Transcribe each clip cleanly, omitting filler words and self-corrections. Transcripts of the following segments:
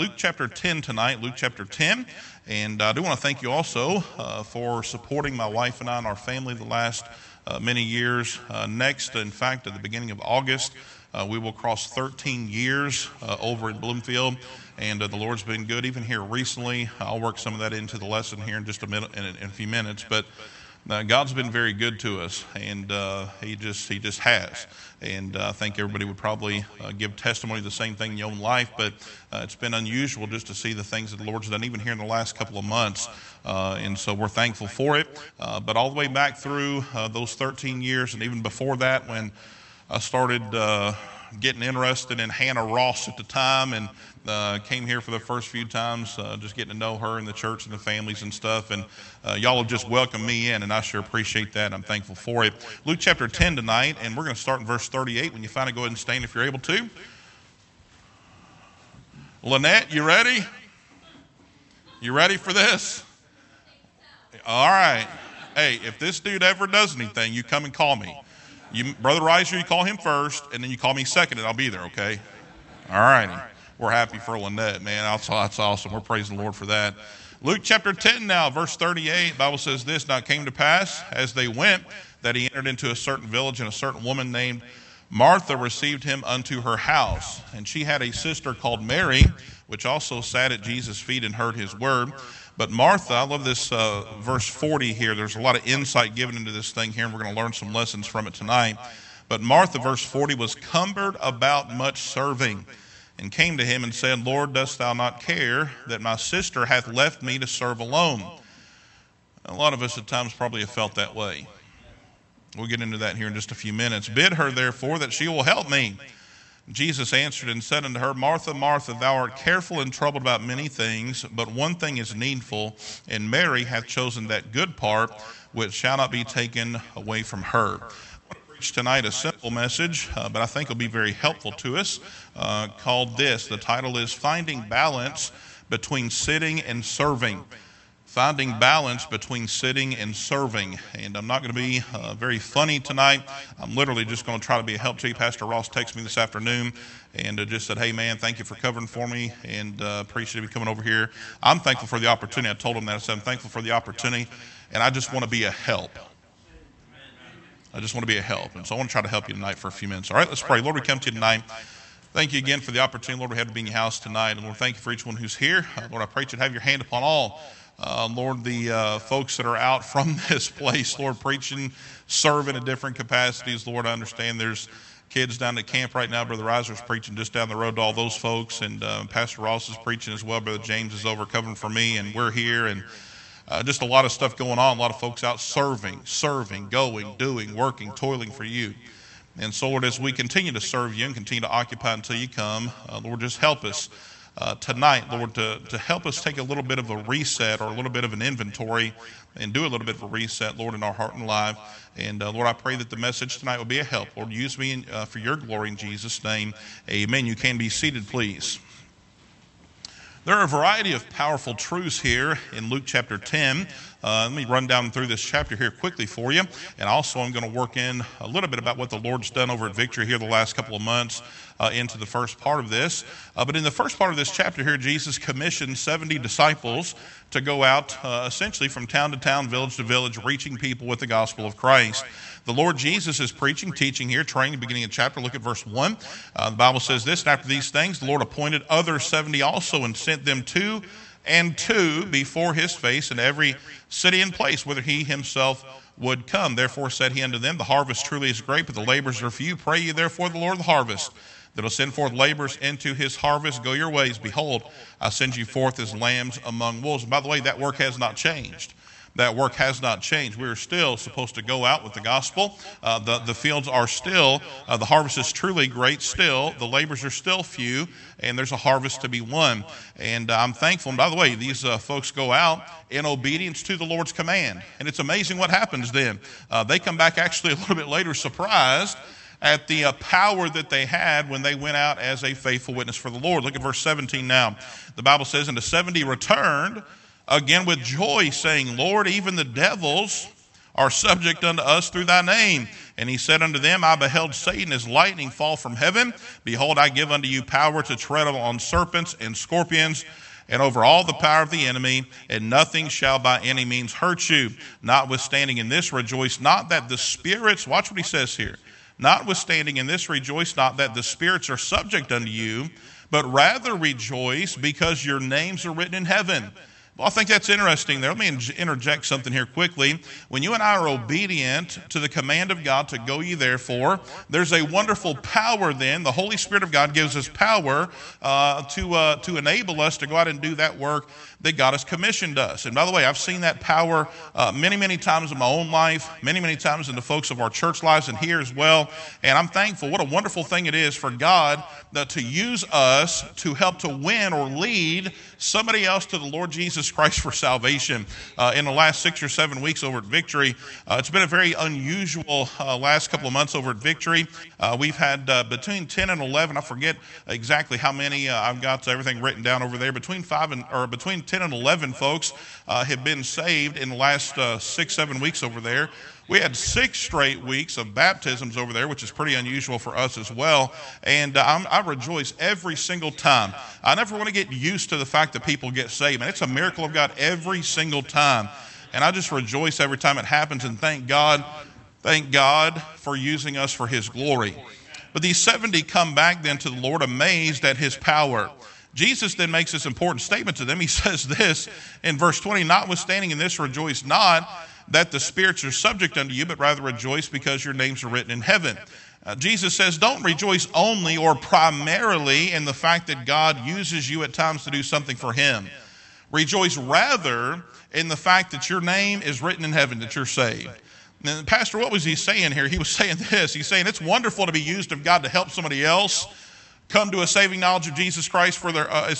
Luke chapter 10 tonight, Luke chapter 10. And I do want to thank you also for supporting my wife and I and our family the last many years. Next, in fact, at the beginning of August, we will cross 13 years over at Bloomfield. And the Lord's been good, even here recently. I'll work some of that into the lesson here in just a minute, in a few minutes. But God's been very good to us, and He just has. And I think everybody would probably give testimony of the same thing in your own life, but it's been unusual just to see the things that the Lord's done, even here in the last couple of months. And so we're thankful for it. But all the way back through those 13 years, and even before that, when I started getting interested in Hannah Ross at the time, and came here for the first few times, just getting to know her and the church and the families and stuff. And y'all have just welcomed me in, and I sure appreciate that. I'm thankful for it. Luke chapter 10 tonight, and we're going to start in verse 38. When you find it, go ahead and stand if you're able to. Lynette, you ready? You ready for this? All right. Hey, if this dude ever does anything, you come and call me. Brother Reiser, you call him first, and then you call me second, and I'll be there, okay? All righty. We're happy for Lynette, man. That's awesome. We're praising the Lord for that. Luke chapter 10 now, verse 38, the Bible says this, "Now it came to pass, as they went, that he entered into a certain village, and a certain woman named Martha received him unto her house. And she had a sister called Mary, which also sat at Jesus' feet and heard his word. But Martha," I love this verse 40 here. There's a lot of insight given into this thing here, and we're going to learn some lessons from it tonight. "But Martha," verse 40, "was cumbered about much serving, and came to him and said, Lord, dost thou not care that my sister hath left me to serve alone?" A lot of us at times probably have felt that way. We'll get into that here in just a few minutes. "Bid her therefore that she will help me. Jesus answered and said unto her, Martha, Martha, thou art careful and troubled about many things, but one thing is needful, and Mary hath chosen that good part, which shall not be taken away from her." I want to preach tonight a simple message, but I think it'll be very helpful to us, called this. The title is "Finding Balance Between Sitting and Serving." Finding balance between sitting and serving. And I'm not going to be very funny tonight. I'm literally just going to try to be a help to you. Pastor Ross texted me this afternoon and just said, "Hey, man, thank you for covering for me, and appreciate you coming over here." I'm thankful for the opportunity. I told him that. I said, "I'm thankful for the opportunity, and I just want to be a help." I just want to be a help. And so I want to try to help you tonight for a few minutes. All right, let's pray. Lord, we come to you tonight. Thank you again for the opportunity, Lord, we have to be in your house tonight. And Lord, thank you for each one who's here. Lord, I pray that you'd have your hand upon all. Lord, the folks that are out from this place, Lord, preaching, serving in different capacities. Lord, I understand there's kids down at camp right now. Brother Reiser's preaching just down the road to all those folks. And Pastor Ross is preaching as well. Brother James is over covering for me. And we're here. And just a lot of stuff going on. A lot of folks out serving, going, doing, working, toiling for you. And so, Lord, as we continue to serve you and continue to occupy until you come, Lord, just help us tonight, Lord, to help us take a little bit of a reset or a little bit of an inventory and do a little bit of a reset, Lord, in our heart and life. And, Lord, I pray that the message tonight will be a help. Lord, use me for your glory in Jesus' name. Amen. You can be seated, please. There are a variety of powerful truths here in Luke chapter 10. Let me run down through this chapter here quickly for you. And also I'm going to work in a little bit about what the Lord's done over at Victory here the last couple of months into the first part of this. But in the first part of this chapter here, Jesus commissioned 70 disciples to go out essentially from town to town, village to village, reaching people with the gospel of Christ. The Lord Jesus is preaching, teaching here, training, beginning of chapter. Look at verse 1. The Bible says this, "And after these things, the Lord appointed other 70 also, and sent them two and two before his face in every city and place, whither he himself would come. Therefore said he unto them, The harvest truly is great, but the laborers are few. Pray ye therefore the Lord of the harvest, that will send forth laborers into his harvest. Go your ways. Behold, I send you forth as lambs among wolves." And by the way, that work has not changed. That work has not changed. We are still supposed to go out with the gospel. The fields are still, the harvest is truly great still. The laborers are still few, and there's a harvest to be won. And I'm thankful. And by the way, these folks go out in obedience to the Lord's command. And it's amazing what happens then. They come back actually a little bit later surprised at the power that they had when they went out as a faithful witness for the Lord. Look at verse 17 now. The Bible says, "And the 70 returned again with joy, saying, Lord, even the devils are subject unto us through thy name." And he said unto them, I beheld Satan as lightning fall from heaven. Behold, I give unto you power to tread on serpents and scorpions, and over all the power of the enemy, and nothing shall by any means hurt you. Notwithstanding in this rejoice not that the spirits, watch what he says here, notwithstanding in this rejoice not that the spirits are subject unto you, but rather rejoice because your names are written in heaven. Well, I think that's interesting there. Let me interject something here quickly. When you and I are obedient to the command of God to go ye therefore, there's a wonderful power then. The Holy Spirit of God gives us power to enable us to go out and do that work that God has commissioned us. And by the way, I've seen that power many, many times in my own life, many, many times in the folks of our church lives and here as well. And I'm thankful. What a wonderful thing it is for God to use us to help to win or lead somebody else to the Lord Jesus Christ for salvation. In the last 6 or 7 weeks over at Victory, it's been a very unusual last couple of months over at Victory. We've had between 10 and 11, I forget exactly how many, I've got everything written down over there, between 10 and 11 folks have been saved in the last 6-7 weeks over there. We had 6 straight weeks of baptisms over there, which is pretty unusual for us as well. And I rejoice every single time. I never want to get used to the fact that people get saved. And it's a miracle of God every single time. And I just rejoice every time it happens and thank God for using us for his glory. But these 70 come back then to the Lord amazed at his power. Jesus then makes this important statement to them. He says this in verse 20, notwithstanding in this rejoice not that the spirits are subject unto you, but rather rejoice because your names are written in heaven. Jesus says, don't rejoice only or primarily in the fact that God uses you at times to do something for him. Rejoice rather in the fact that your name is written in heaven, that you're saved. And Pastor, what was he saying here? He was saying this. He's saying it's wonderful to be used of God to help somebody else come to a saving knowledge of Jesus Christ for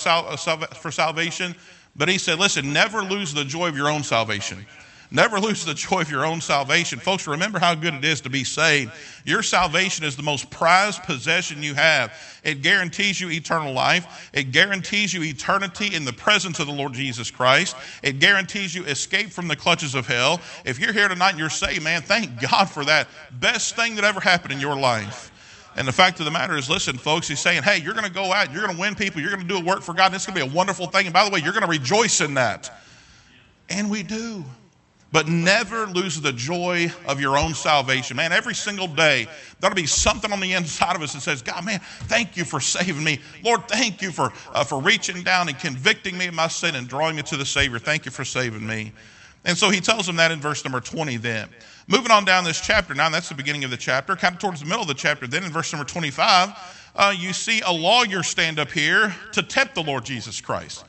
salvation. But he said, listen, never lose the joy of your own salvation. Never lose the joy of your own salvation. Folks, remember how good it is to be saved. Your salvation is the most prized possession you have. It guarantees you eternal life. It guarantees you eternity in the presence of the Lord Jesus Christ. It guarantees you escape from the clutches of hell. If you're here tonight and you're saved, man, thank God for that. Best thing that ever happened in your life. And the fact of the matter is, listen, folks, he's saying, hey, you're going to go out, you're going to win people, you're going to do a work for God, and it's going to be a wonderful thing. And by the way, you're going to rejoice in that. And we do. But never lose the joy of your own salvation. Man, every single day, there'll be something on the inside of us that says, God, man, thank you for saving me. Lord, thank you for reaching down and convicting me of my sin and drawing me to the Savior. Thank you for saving me. And so he tells them that in verse number 20 then. Moving on down this chapter now, that's the beginning of the chapter. Kind of towards the middle of the chapter then in verse number 25, you see a lawyer stand up here to tempt the Lord Jesus Christ.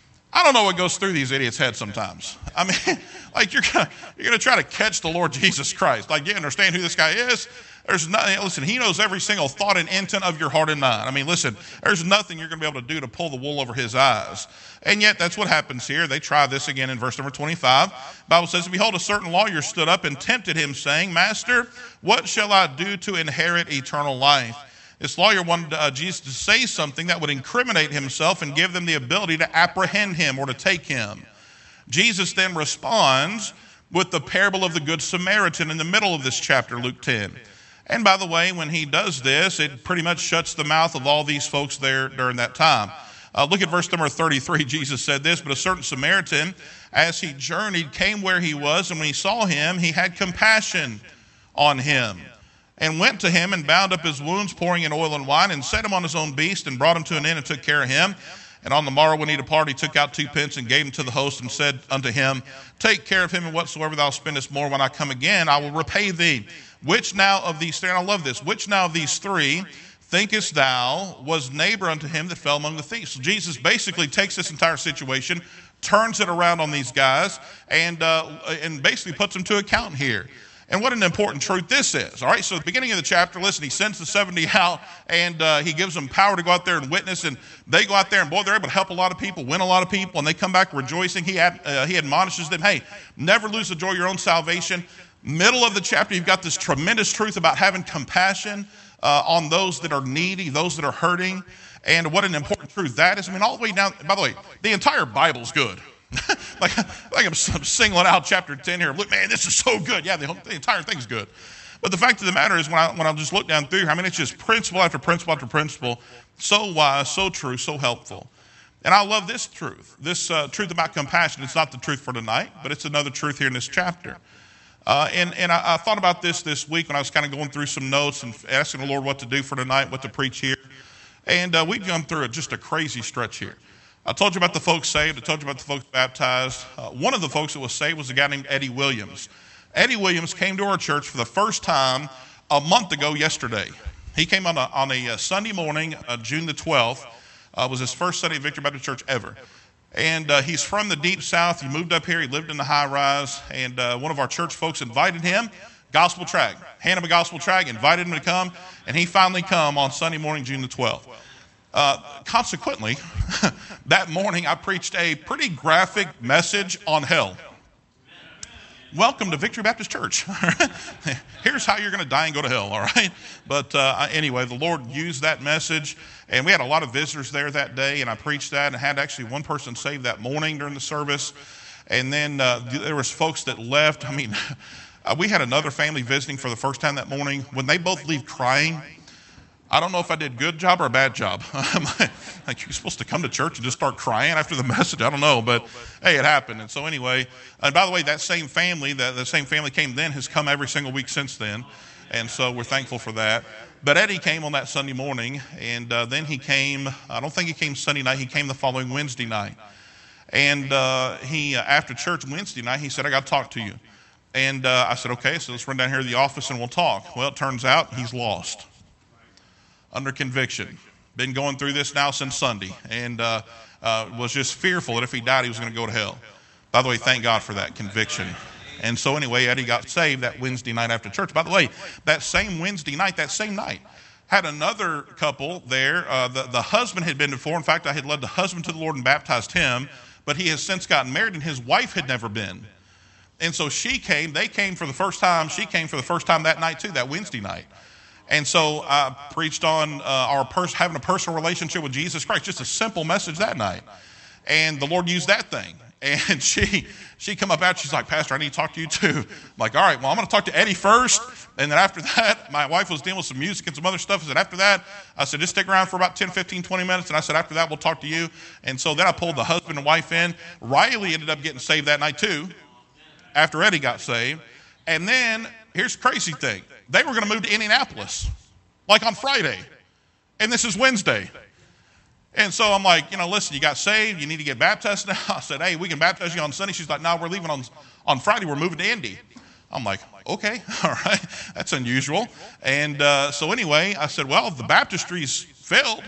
I don't know what goes through these idiots' heads sometimes. I mean, like you're gonna try to catch the Lord Jesus Christ. Like, you understand who this guy is? There's nothing. Listen, he knows every single thought and intent of your heart and mind. I mean, listen, there's nothing you're gonna be able to do to pull the wool over his eyes. And yet, that's what happens here. They try this again in verse number 25. The Bible says, behold, a certain lawyer stood up and tempted him, saying, Master, what shall I do to inherit eternal life? This lawyer wanted Jesus to say something that would incriminate himself and give them the ability to apprehend him or to take him. Jesus then responds with the parable of the Good Samaritan in the middle of this chapter, Luke 10. And by the way, when he does this, it pretty much shuts the mouth of all these folks there during that time. Look at verse number 33. Jesus said this, but a certain Samaritan, as he journeyed, came where he was, and when he saw him, he had compassion on him, and went to him and bound up his wounds, pouring in oil and wine, and set him on his own beast, and brought him to an inn and took care of him. And on the morrow when he departed, he took out 2 pence and gave them to the host and said unto him, take care of him, and whatsoever thou spendest more, when I come again, I will repay thee. Which now of these three, and I love this, which now of these three thinkest thou was neighbor unto him that fell among the thieves? So Jesus basically takes this entire situation, turns it around on these guys, and basically puts them to account here. And what an important truth this is. All right, so at the beginning of the chapter, listen, he sends the 70 out, and he gives them power to go out there and witness, and they go out there, and boy, they're able to help a lot of people, win a lot of people, and they come back rejoicing. He admonishes them, hey, never lose the joy of your own salvation. Middle of the chapter, you've got this tremendous truth about having compassion on those that are needy, those that are hurting, and what an important truth that is. I mean, all the way down, by the way, the entire Bible's good. like I'm singling out chapter 10 here. Look, man, this is so good. Yeah, the entire thing's good. But the fact of the matter is, when I just look down through, I mean, it's just principle after principle after principle, so wise, so true, so helpful. And I love this truth about compassion. It's not the truth for tonight, but it's another truth here in this chapter. And I thought about this week when I was kind of going through some notes and asking the Lord what to do for tonight, what to preach here. And we've gone through just a crazy stretch here. I told you about the folks saved. I told you about the folks baptized. One of the folks that was saved was a guy named Eddie Williams. Eddie Williams came to our church for the first time a month ago yesterday. He came on a Sunday morning, June the 12th. Was his first Sunday at Victory Baptist Church ever. And he's from the deep south. He moved up here. He lived in the high rise. And one of our church folks invited him, gospel tract, hand him a gospel tract, invited him to come. And he finally come on Sunday morning, June the 12th. Consequently, that morning I preached a pretty graphic message on hell. Welcome to Victory Baptist Church. Here's how you're going to die and go to hell, all right? But anyway, the Lord used that message, and we had a lot of visitors there that day, and I preached that, and had actually one person saved that morning during the service. And then there was folks that left. I mean, we had another family visiting for the first time that morning. When they both leave crying, I don't know if I did a good job or a bad job. Like, you're supposed to come to church and just start crying after the message? I don't know, but hey, it happened. And so anyway, and by the way, that same family, the same family came then, has come every single week since then. And so we're thankful for that. But Eddie came on that Sunday morning, and then he came, I don't think he came Sunday night, he came the following Wednesday night. And he, after church Wednesday night, he said, I got to talk to you. And I said, okay, so let's run down here to the office and we'll talk. Well, it turns out he's lost. Under conviction. Been going through this now since Sunday, and was just fearful that if he died, he was going to go to hell. By the way, thank God for that conviction. And so anyway, Eddie got saved that Wednesday night after church. By the way, that same Wednesday night, had another couple there. The husband had been before. In fact, I had led the husband to the Lord and baptized him, but he has since gotten married, and his wife had never been. And so they came for the first time. She came for the first time that night too, that Wednesday night. And so I preached on having a personal relationship with Jesus Christ, just a simple message that night. And the Lord used that thing. And she come up out, she's like, Pastor, I need to talk to you too. I'm like, all right, well, I'm going to talk to Eddie first. And then after that, my wife was dealing with some music and some other stuff. I said, after that, I said, just stick around for about 10, 15, 20 minutes. And I said, after that, we'll talk to you. And so then I pulled the husband and wife in. Riley ended up getting saved that night too, after Eddie got saved. And then, here's the crazy thing. They were going to move to Indianapolis, like on Friday. And this is Wednesday. And so I'm like, listen, you got saved. You need to get baptized now. I said, hey, we can baptize you on Sunday. She's like, no, we're leaving on Friday. We're moving to Indy. I'm like, okay, all right. That's unusual. And so anyway, I said, well, the baptistry's filled,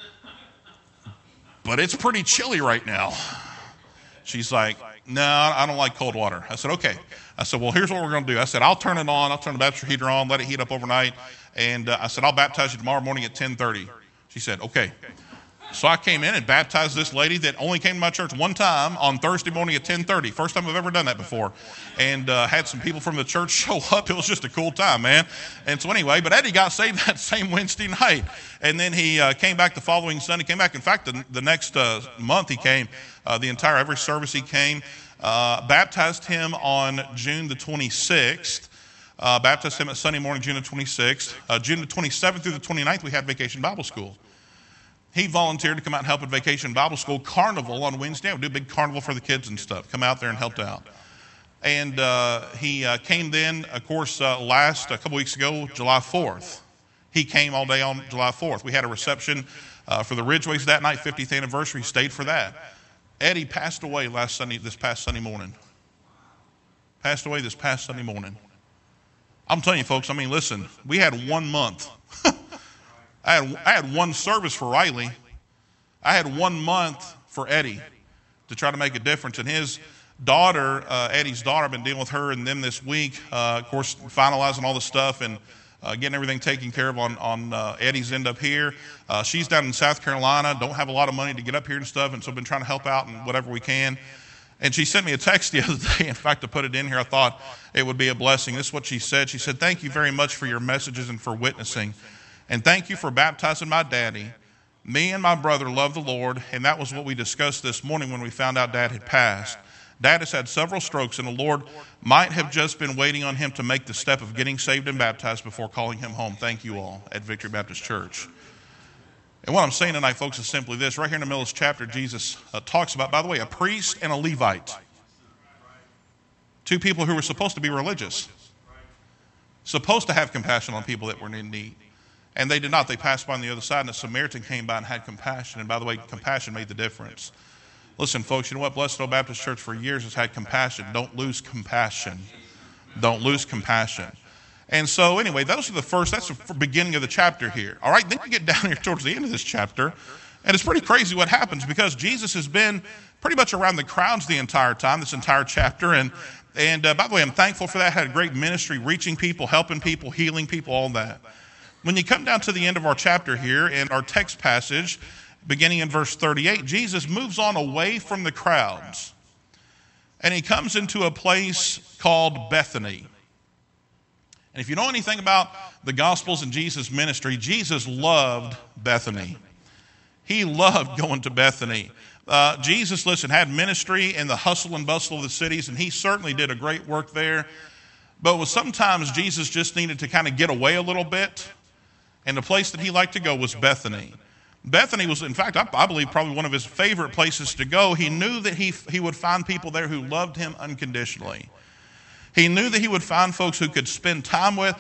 but it's pretty chilly right now. She's like, no, I don't like cold water. I said, okay. I said, well, here's what we're going to do. I said, I'll turn it on. I'll turn the baptistry heater on, let it heat up overnight. And I said, I'll baptize you tomorrow morning at 10:30. She said, okay. So I came in and baptized this lady that only came to my church one time on Thursday morning at 10:30. First time I've ever done that before. And had some people from the church show up. It was just a cool time, man. And so anyway, but Eddie got saved that same Wednesday night. And then he came back the following Sunday. Came back. In fact, the next month he came. Every service he came. Baptized him on June the 26th. Baptized him at Sunday morning, June the 26th. June the 27th through the 29th, we had Vacation Bible School. He volunteered to come out and help at Vacation Bible School Carnival on Wednesday. We do a big carnival for the kids and stuff. Come out there and helped out. And he came then, of course, a couple weeks ago, July 4th. He came all day on July 4th. We had a reception for the Ridgeways that night, 50th anniversary. He stayed for that. Eddie passed away this past Sunday morning. Passed away this past Sunday morning. I'm telling you, folks, listen, we had 1 month. I had one service for Riley. I had 1 month for Eddie to try to make a difference. And his daughter, Eddie's daughter, I've been dealing with her and them this week, of course, finalizing all the stuff and getting everything taken care of on Eddie's end up here. She's down in South Carolina, don't have a lot of money to get up here and stuff, and so I've been trying to help out in whatever we can. And she sent me a text the other day. In fact, to put it in here, I thought it would be a blessing. This is what she said. She said, thank you very much for your messages and for witnessing. And thank you for baptizing my daddy. Me and my brother love the Lord, and that was what we discussed this morning when we found out Dad had passed. Dad has had several strokes, and the Lord might have just been waiting on him to make the step of getting saved and baptized before calling him home. Thank you all at Victory Baptist Church. And what I'm saying tonight, folks, is simply this. Right here in the middle of this chapter, Jesus talks about, by the way, a priest and a Levite. Two people who were supposed to be religious. Supposed to have compassion on people that were in need. And they did not. They passed by on the other side, and a Samaritan came by and had compassion. And by the way, compassion made the difference. Listen, folks, you know what? Blessed Old Baptist Church for years has had compassion. Don't lose compassion. Don't lose compassion. And so, anyway, that's the beginning of the chapter here. All right, then you get down here towards the end of this chapter, and it's pretty crazy what happens because Jesus has been pretty much around the crowds the entire time, this entire chapter. And by the way, I'm thankful for that. Had a great ministry, reaching people, helping people, healing people, all that. When you come down to the end of our chapter here in our text passage, beginning in verse 38, Jesus moves on away from the crowds. And he comes into a place called Bethany. And if you know anything about the Gospels and Jesus' ministry, Jesus loved Bethany. He loved going to Bethany. Jesus, listen, had ministry in the hustle and bustle of the cities, and he certainly did a great work there. But sometimes Jesus just needed to kind of get away a little bit. And the place that he liked to go was Bethany. Bethany was, in fact, I believe probably one of his favorite places to go. He knew that he would find people there who loved him unconditionally. He knew that he would find folks who he could spend time with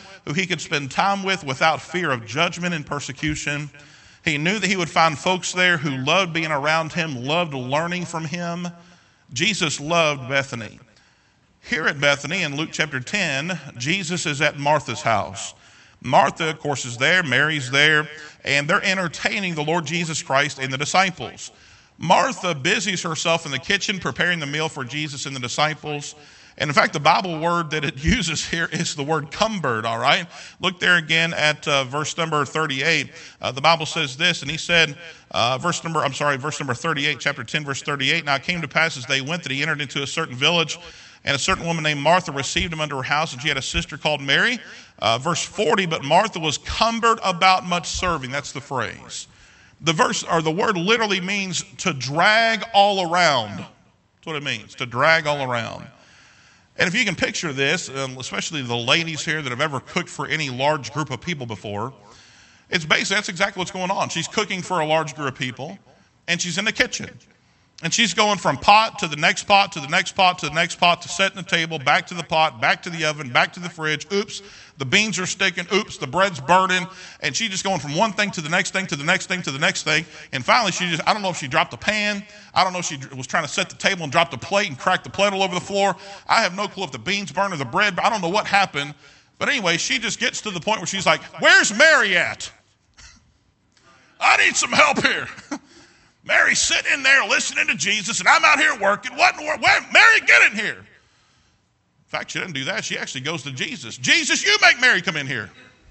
without fear of judgment and persecution. He knew that he would find folks there who loved being around him, loved learning from him. Jesus loved Bethany. Here at Bethany in Luke chapter 10, Jesus is at Martha's house. Martha, of course, is there. Mary's there. And they're entertaining the Lord Jesus Christ and the disciples. Martha busies herself in the kitchen preparing the meal for Jesus and the disciples. And in fact, the Bible word that it uses here is the word cumbered, all right? Look there again at verse number 38. The Bible says this, and he said, verse number 38, chapter 10, verse 38. Now it came to pass as they went that he entered into a certain village, and a certain woman named Martha received him unto her house, and she had a sister called Mary. Verse 40, but Martha was cumbered about much serving. That's the phrase. The word literally means to drag all around. That's what it means, to drag all around. And if you can picture this, especially the ladies here that have ever cooked for any large group of people before, that's exactly what's going on. She's cooking for a large group of people, and she's in the kitchen. And she's going from pot to the next pot to the next pot to the next pot to setting the table, back to the pot, back to the oven, back to the fridge. Oops, the beans are sticking. Oops, the bread's burning. And she's just going from one thing to the next thing to the next thing to the next thing. And finally, I don't know if she dropped the pan. I don't know if she was trying to set the table and dropped the plate and cracked the plate all over the floor. I have no clue if the beans burned or the bread. I don't know what happened. But anyway, she just gets to the point where she's like, where's Mary at? I need some help here. Mary's sitting in there listening to Jesus, and I'm out here working. Mary, get in here. In fact, she doesn't do that. She actually goes to Jesus. Jesus, you make Mary come in here.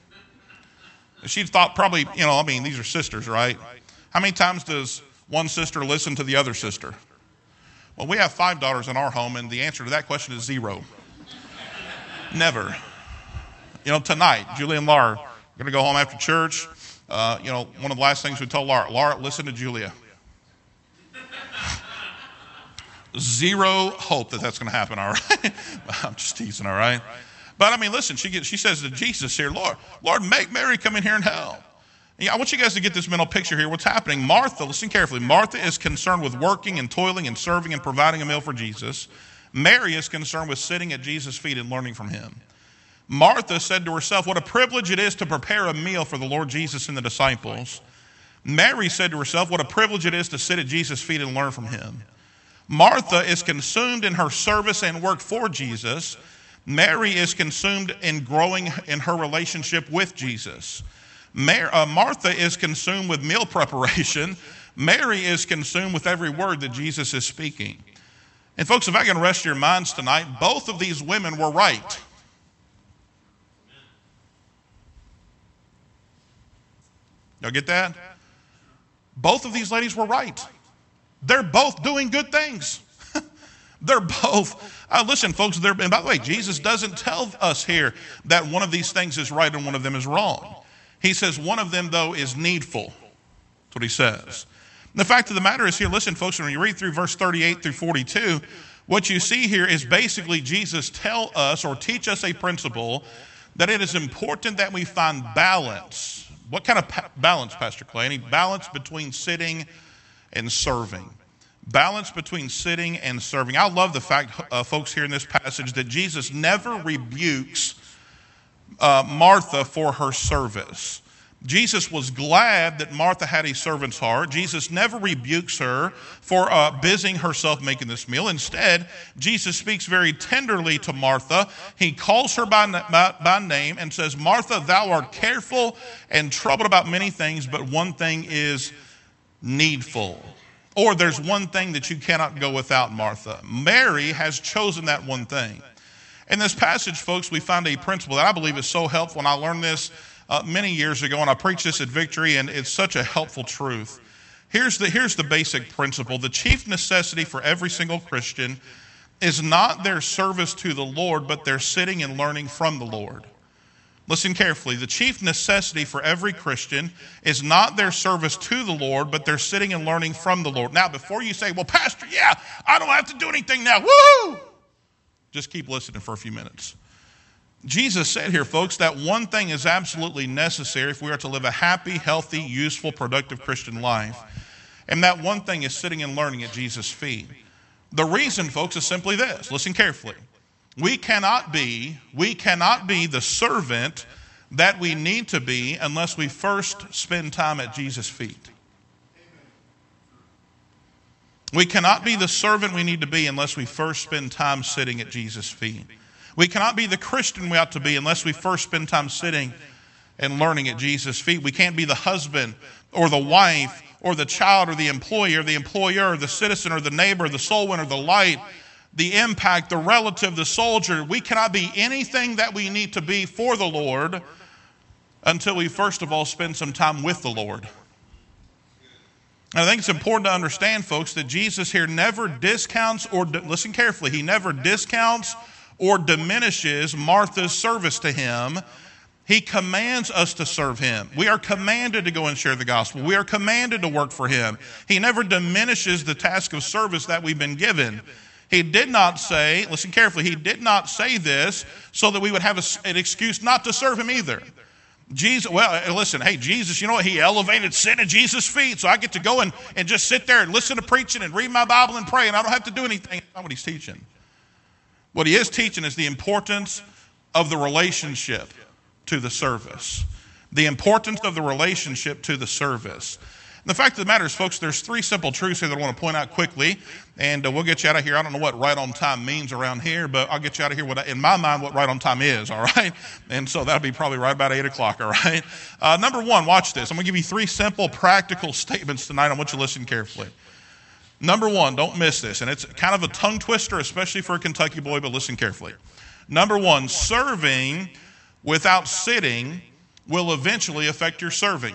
And she thought probably, these are sisters, right? How many times does one sister listen to the other sister? Well, we have 5 daughters in our home, and the answer to that question is 0. Never. Tonight, Julia and Laura are going to go home after church. One of the last things we told Laura, listen to Julia. 0 hope that that's going to happen, all right? I'm just teasing, all right? But, listen, she says to Jesus here, Lord, make Mary come in here and help. I want you guys to get this mental picture here. What's happening? Martha, listen carefully. Martha is concerned with working and toiling and serving and providing a meal for Jesus. Mary is concerned with sitting at Jesus' feet and learning from him. Martha said to herself, what a privilege it is to prepare a meal for the Lord Jesus and the disciples. Mary said to herself, what a privilege it is to sit at Jesus' feet and learn from him. Martha is consumed in her service and work for Jesus. Mary is consumed in growing in her relationship with Jesus. Martha is consumed with meal preparation. Mary is consumed with every word that Jesus is speaking. And folks, if I can rest your minds tonight, both of these women were right. Y'all get that? Both of these ladies were right. They're both doing good things. They're both, listen folks, and by the way, Jesus doesn't tell us here that one of these things is right and one of them is wrong. He says one of them, though, is needful. That's what he says. And the fact of the matter is here, listen folks, when you read through verse 38 through 42, What you see here is basically Jesus tell us or teach us a principle that it is important that we find balance. What kind of balance, Pastor Clay? Any balance between sitting and serving. Balance between sitting and serving. I love the fact, folks, here in this passage that Jesus never rebukes Martha for her service. Jesus was glad that Martha had a servant's heart. Jesus never rebukes her for busying herself making this meal. Instead, Jesus speaks very tenderly to Martha. He calls her by name and says, Martha, thou art careful and troubled about many things, but one thing is needful. Or there's one thing that you cannot go without, Martha. Mary has chosen that one thing. In this passage, folks, we find a principle that I believe is so helpful, and I learned this many years ago, and I preached this at Victory, and it's such a helpful truth. Here's the basic principle. The chief necessity for every single Christian is not their service to the Lord, but their sitting and learning from the Lord. Listen carefully. The chief necessity for every Christian is not their service to the Lord, but their sitting and learning from the Lord. Now, before you say, well, Pastor, yeah, I don't have to do anything now. Woo! Just keep listening for a few minutes. Jesus said here, folks, that one thing is absolutely necessary if we are to live a happy, healthy, useful, productive Christian life. And that one thing is sitting and learning at Jesus' feet. The reason, folks, is simply this. Listen carefully. We cannot be the servant that we need to be unless we first spend time at Jesus' feet. We cannot be the servant we need to be unless we first spend time sitting at Jesus' feet. We cannot be the Christian we ought to be unless we first spend time sitting and learning at Jesus' feet. We can't be the husband or the wife or the child or the employee or the employer or the citizen or the neighbor, the soul winner, the light, the impact, the relative, the soldier. We cannot be anything that we need to be for the Lord until we first of all spend some time with the Lord. And I think it's important to understand, folks, that Jesus here never discounts or, listen carefully, he never discounts or diminishes Martha's service to him. He commands us to serve him. We are commanded to go and share the gospel. We are commanded to work for him. He never diminishes the task of service that we've been given. He did not say, listen carefully, he did not say this so that we would have an excuse not to serve him either. Jesus, well, listen, hey, Jesus, you know what? He elevated sin at Jesus' feet, so I get to go and just sit there and listen to preaching and read my Bible and pray, and I don't have to do anything. That's not what he's teaching. What he is teaching is the importance of the relationship to the service. The importance of the relationship to the service. And the fact of the matter is, folks, there's three simple truths here that I want to point out quickly, and we'll get you out of here. I don't know what right on time means around here, but I'll get you out of here in my mind what right on time is, all right? And so that'll be probably right about 8 o'clock, all right? Number one, watch this. I'm going to give you three simple, practical statements tonight. I want you to listen carefully. Number one, don't miss this, and it's kind of a tongue twister, especially for a Kentucky boy, but listen carefully. Number one, serving without sitting will eventually affect your serving.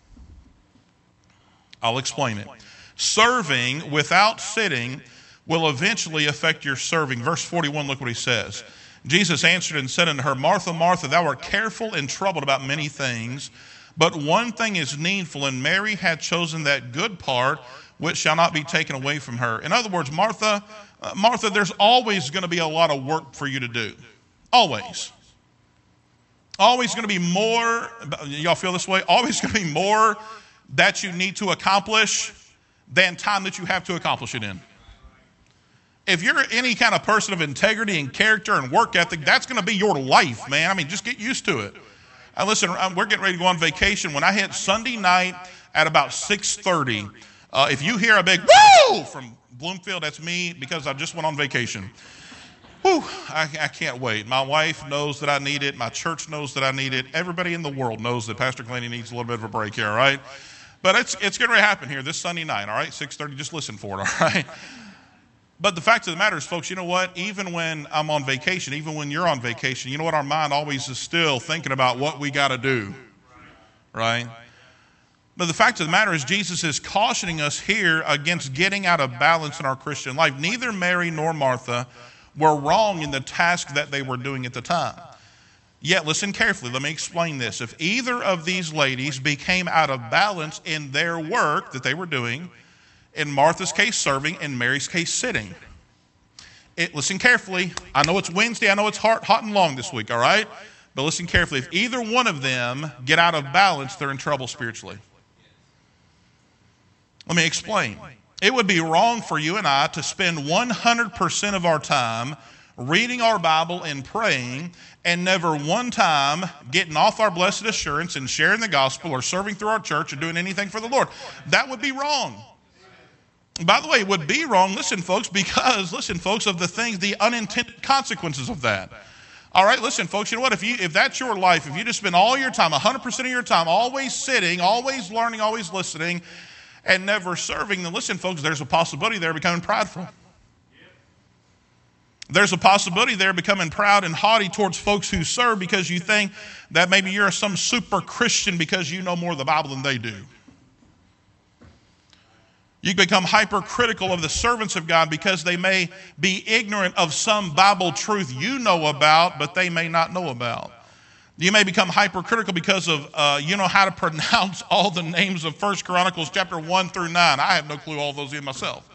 I'll explain it. Serving without sitting will eventually affect your serving. Verse 41, look what he says. Jesus answered and said unto her, Martha, Martha, thou art careful and troubled about many things, but one thing is needful, and Mary had chosen that good part which shall not be taken away from her. In other words, Martha, there's always going to be a lot of work for you to do. Always. Always going to be more, y'all feel this way? Always going to be more that you need to accomplish than time that you have to accomplish it in. If you're any kind of person of integrity and character and work ethic, that's going to be your life, man. I mean, just get used to it. Listen, we're getting ready to go on vacation. When I hit Sunday night at about 6:30, if you hear a big woo from Bloomfield, that's me because I just went on vacation. Whew, I can't wait. My wife knows that I need it. My church knows that I need it. Everybody in the world knows that Pastor Clancy needs a little bit of a break here, all right? But it's going to happen here this Sunday night, all right? 6:30, just listen for it, all right? But the fact of the matter is, folks, you know what? Even when I'm on vacation, even when you're on vacation, you know what? Our mind always is still thinking about what we got to do, right? But the fact of the matter is, Jesus is cautioning us here against getting out of balance in our Christian life. Neither Mary nor Martha were wrong in the task that they were doing at the time. Yet, listen carefully. Let me explain this. If either of these ladies became out of balance in their work that they were doing, in Martha's case serving, in Mary's case sitting, Listen carefully. I know it's Wednesday. I know it's hot and long this week, all right? But listen carefully. If either one of them get out of balance, they're in trouble spiritually. Let me explain. It would be wrong for you and I to spend 100% of our time reading our Bible and praying and never one time getting off our blessed assurance and sharing the gospel or serving through our church or doing anything for the Lord. That would be wrong. By the way, it would be wrong, listen folks, because, of the unintended consequences of that. All right, listen folks, you know what, if that's your life, if you just spend all your time, 100% of your time, always sitting, always learning, always listening, and never serving, then listen folks, there's a possibility there becoming prideful. There's a possibility there becoming proud and haughty towards folks who serve because you think that maybe you're some super Christian because you know more of the Bible than they do. You become hypercritical of the servants of God because they may be ignorant of some Bible truth you know about, but they may not know about. You may become hypercritical because of you know how to pronounce all the names of 1 Chronicles chapter 1 through 9. I have no clue all those in myself.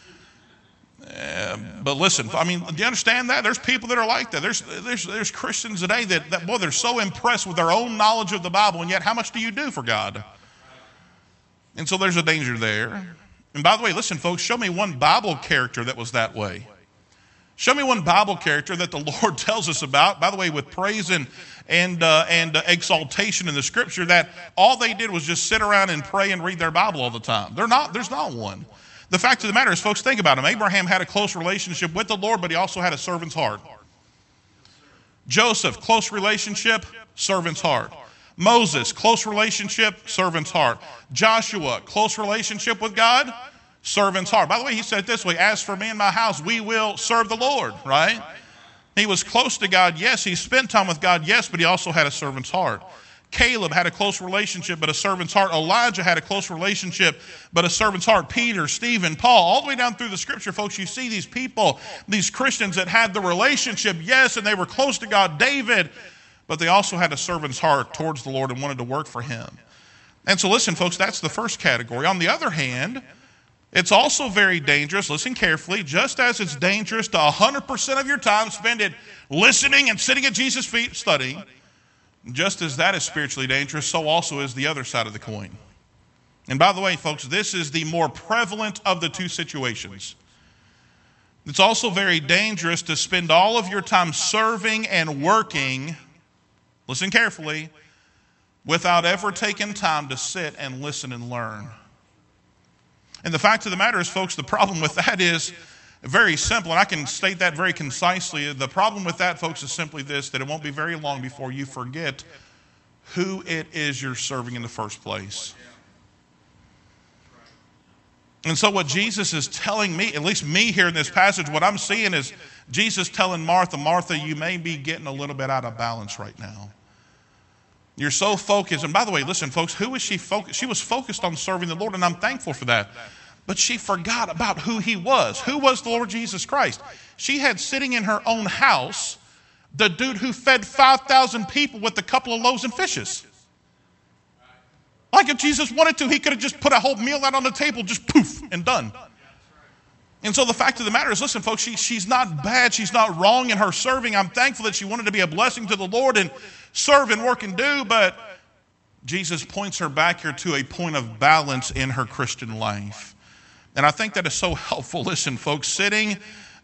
But listen, I mean, do you understand that? There's people that are like that. There's Christians today that boy, they're so impressed with their own knowledge of the Bible, and yet how much do you do for God? And so there's a danger there. And by the way, listen, folks, show me one Bible character that was that way. Show me one Bible character that the Lord tells us about, by the way, with praise and exaltation in the Scripture, that all they did was just sit around and pray and read their Bible all the time. There's not one. The fact of the matter is, folks, think about him. Abraham had a close relationship with the Lord, but he also had a servant's heart. Joseph, close relationship, servant's heart. Moses, close relationship, servant's heart. Joshua, close relationship with God, servant's heart. By the way, he said it this way, as for me and my house, we will serve the Lord, right? He was close to God, yes. He spent time with God, yes, but he also had a servant's heart. Caleb had a close relationship, but a servant's heart. Elijah had a close relationship, but a servant's heart. Peter, Stephen, Paul, all the way down through the Scripture, folks, you see these people, these Christians that had the relationship, yes, and they were close to God, David, but they also had a servant's heart towards the Lord and wanted to work for him. And so listen, folks, that's the first category. On the other hand, it's also very dangerous, listen carefully, just as it's dangerous to 100% of your time spend it listening and sitting at Jesus' feet studying, just as that is spiritually dangerous, so also is the other side of the coin. And by the way, folks, this is the more prevalent of the two situations. It's also very dangerous to spend all of your time serving and working, listen carefully, without ever taking time to sit and listen and learn. And the fact of the matter is, folks, the problem with that is very simple, and I can state that very concisely. The problem with that, folks, is simply this, that it won't be very long before you forget who it is you're serving in the first place. And so what Jesus is telling me, at least me here in this passage, what I'm seeing is Jesus telling Martha, Martha, you may be getting a little bit out of balance right now. You're so focused. And by the way, listen, folks, who was she focused? She was focused on serving the Lord, and I'm thankful for that. But she forgot about who he was. Who was the Lord Jesus Christ? She had sitting in her own house the dude who fed 5,000 people with a couple of loaves and fishes. Like if Jesus wanted to, he could have just put a whole meal out on the table, just poof, and done. And so the fact of the matter is, listen, folks, she's not bad. She's not wrong in her serving. I'm thankful that she wanted to be a blessing to the Lord and serve and work and do, but Jesus points her back here to a point of balance in her Christian life. And I think that is so helpful. Listen, folks, serving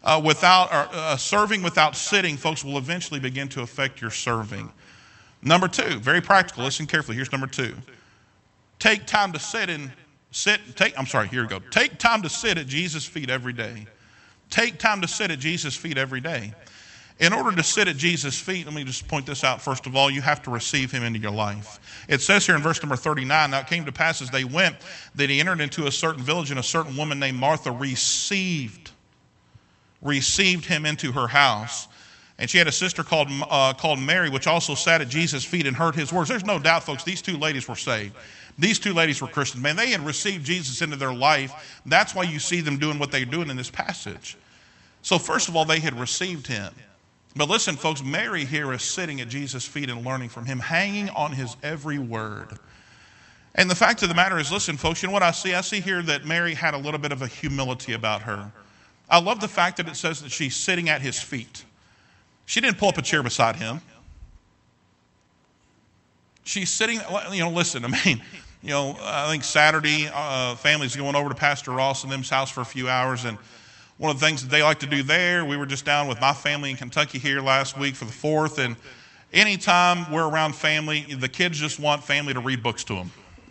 without sitting, folks, will eventually begin to affect your serving. Number two, very practical. Listen carefully. Here's number two. Take time to Take time to sit at Jesus' feet every day. Take time to sit at Jesus' feet every day. In order to sit at Jesus' feet, let me just point this out. First of all, you have to receive him into your life. It says here in verse number 39, now it came to pass as they went that he entered into a certain village, and a certain woman named Martha received him into her house. And she had a sister called Mary, which also sat at Jesus' feet and heard his words. There's no doubt, folks, these two ladies were saved. These two ladies were Christians. Man, they had received Jesus into their life. That's why you see them doing what they're doing in this passage. So first of all, they had received him. But listen, folks, Mary here is sitting at Jesus' feet and learning from him, hanging on his every word. And the fact of the matter is, listen, folks, you know what I see? I see here that Mary had a little bit of a humility about her. I love the fact that it says that she's sitting at his feet. She didn't pull up a chair beside him. She's sitting, listen, I think Saturday, family's going over to Pastor Ross and them's house for a few hours, and one of the things that they like to do there, we were just down with my family in Kentucky here last week for the 4th, and anytime we're around family, the kids just want family to read books to them,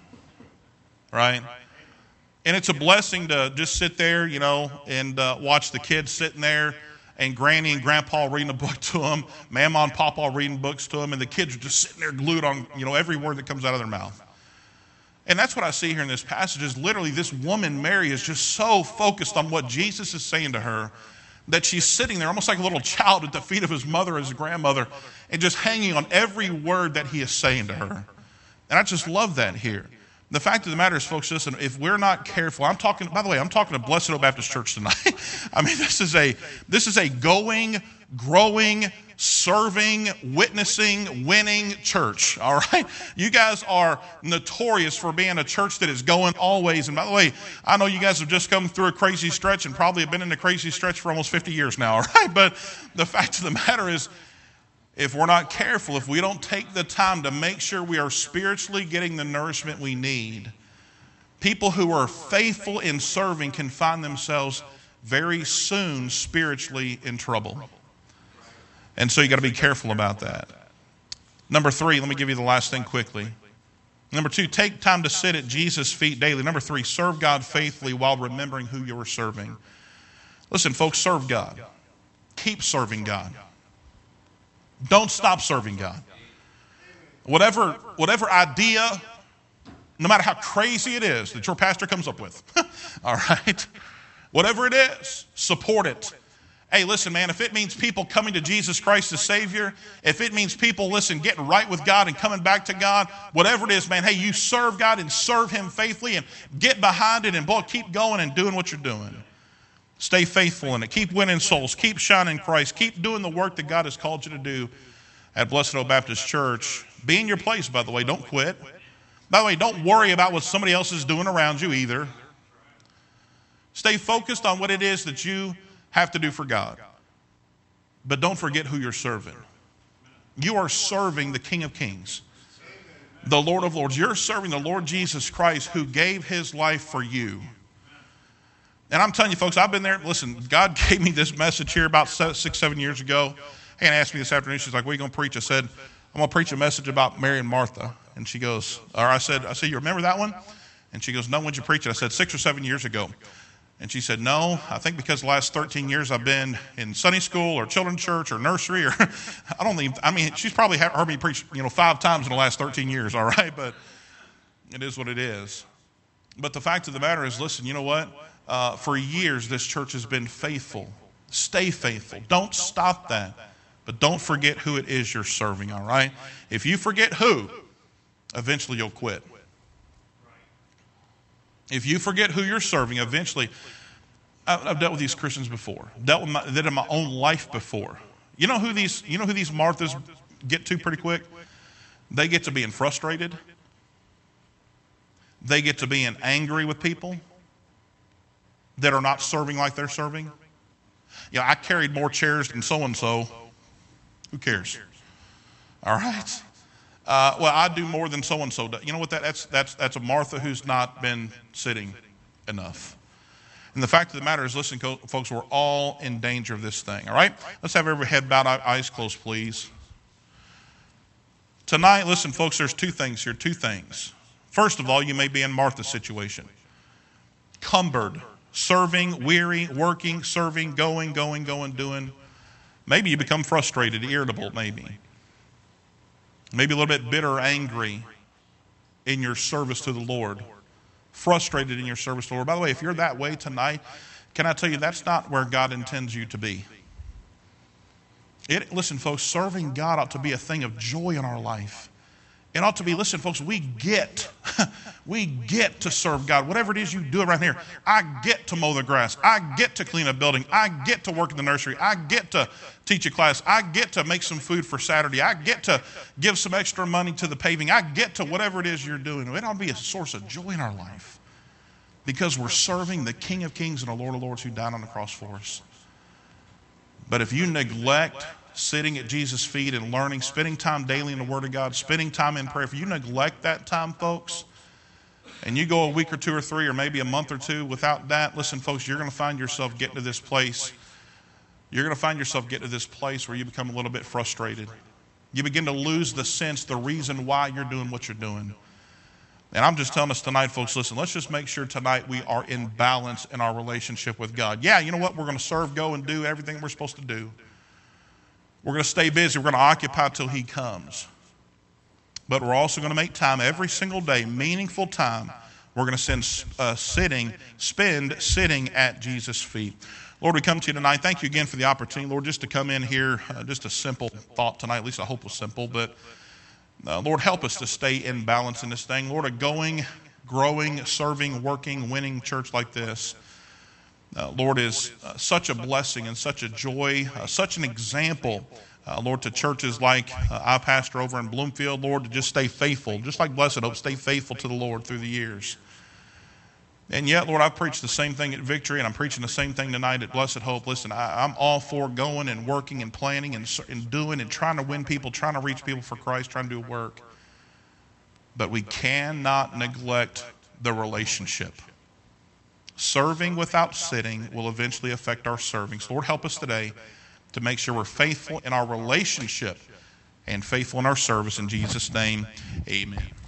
right? And it's a blessing to just sit there, and watch the kids sitting there, and Granny and Grandpa reading a book to them, Mama and Papa reading books to them, and the kids are just sitting there glued on, every word that comes out of their mouth. And that's what I see here in this passage is literally this woman, Mary, is just so focused on what Jesus is saying to her that she's sitting there almost like a little child at the feet of his mother, his grandmother, and just hanging on every word that he is saying to her. And I just love that here. The fact of the matter is, folks, listen, if we're not careful, I'm talking to Blessed Hope Baptist Church tonight. This is a going, growing, serving, witnessing, winning church, all right? You guys are notorious for being a church that is going always. And by the way, I know you guys have just come through a crazy stretch and probably have been in a crazy stretch for almost 50 years now, all right? But the fact of the matter is, if we're not careful, if we don't take the time to make sure we are spiritually getting the nourishment we need, people who are faithful in serving can find themselves very soon spiritually in trouble. And so you got to be careful about that. Number 3, let me give you the last thing quickly. Number 2, take time to sit at Jesus' feet daily. Number 3, serve God faithfully while remembering who you are serving. Listen, folks, serve God. Keep serving God. Don't stop serving God. Whatever idea, no matter how crazy it is that your pastor comes up with, all right? Whatever it is, support it. Hey, listen, man, if it means people coming to Jesus Christ as Savior, if it means people, getting right with God and coming back to God, whatever it is, man, hey, you serve God and serve Him faithfully and get behind it and, boy, keep going and doing what you're doing. Stay faithful in it. Keep winning souls. Keep shining Christ. Keep doing the work that God has called you to do at Blessed Hope Baptist Church. Be in your place, by the way. Don't quit. By the way, don't worry about what somebody else is doing around you either. Stay focused on what it is that you have to do for God. But don't forget who you're serving. You are serving the King of Kings, the Lord of Lords. You're serving the Lord Jesus Christ who gave His life for you. And I'm telling you, folks, I've been there. Listen, God gave me this message here about 6-7 years ago. Hannah asked me this afternoon, she's like, what are you going to preach? I said, I'm going to preach a message about Mary and Martha. And she goes, I said, you remember that one? And she goes, no, when'd you preach it? I said, 6 or 7 years ago. And she said, no, I think because the last 13 years I've been in Sunday school or children's church or nursery or she's probably heard me preach, 5 times in the last 13 years, all right? But it is what it is. But the fact of the matter is, listen, you know what? For years, this church has been faithful. Stay faithful. Don't stop that. But don't forget who it is you're serving, all right? If you forget who, eventually you'll quit. If you forget who you're serving, eventually, I've dealt with these Christians before. Dealt with that in my own life before. You know who these Marthas get to pretty quick? They get to being frustrated. They get to being angry with people that are not serving like they're serving. I carried more chairs than so-and-so. Who cares? All right. Well, I do more than so-and-so does. You know what? That's a Martha who's not been sitting enough. And the fact of the matter is, listen, folks, we're all in danger of this thing. All right? Let's have every head bowed, eyes closed, please. Tonight, listen, folks, there's 2 things here. 2 things. First of all, you may be in Martha's situation. Cumbered, serving, weary, working, serving, going, doing. Maybe you become frustrated, irritable, maybe. Maybe a little bit bitter, angry in your service to the Lord. Frustrated in your service to the Lord. By the way, if you're that way tonight, can I tell you that's not where God intends you to be. Listen, folks, serving God ought to be a thing of joy in our life. It ought to be, listen, folks, we get to serve God. Whatever it is you do around here, I get to mow the grass. I get to clean a building. I get to work in the nursery. I get to teach a class. I get to make some food for Saturday. I get to give some extra money to the paving. I get to whatever it is you're doing. It ought to be a source of joy in our life. because we're serving the King of Kings and the Lord of Lords who died on the cross for us. But if you neglect sitting at Jesus' feet and learning, spending time daily in the Word of God, spending time in prayer, if you neglect that time, folks, and you go a week or two or three or maybe a month or two without that, listen, folks, you're going to find yourself getting to this place. You're going to find yourself getting to this place where you become a little bit frustrated. You begin to lose the sense, the reason why you're doing what you're doing. And I'm just telling us tonight, folks, listen, let's just make sure tonight we are in balance in our relationship with God. Yeah, you know what? We're going to serve, go, and do everything we're supposed to do. We're going to stay busy. We're going to occupy till He comes. But we're also going to make time every single day, meaningful time. We're going to spend sitting at Jesus' feet. Lord, we come to you tonight. Thank you again for the opportunity, Lord, just to come in here. Just a simple thought tonight. At least I hope it was simple. But Lord, help us to stay in balance in this thing. Lord, a going, growing, serving, working, winning church like this, Lord, is such a blessing and such a joy, such an example, Lord, to churches like I pastor over in Bloomfield, Lord, to just stay faithful, just like Blessed Hope, stay faithful to the Lord through the years. And yet, Lord, I've preached the same thing at Victory, and I'm preaching the same thing tonight at Blessed Hope. Listen, I'm all for going and working and planning and doing and trying to win people, trying to reach people for Christ, trying to do work. But we cannot neglect the relationship. Serving without sitting will eventually affect our serving. So, Lord, help us today to make sure we're faithful in our relationship and faithful in our service. In Jesus' name, amen.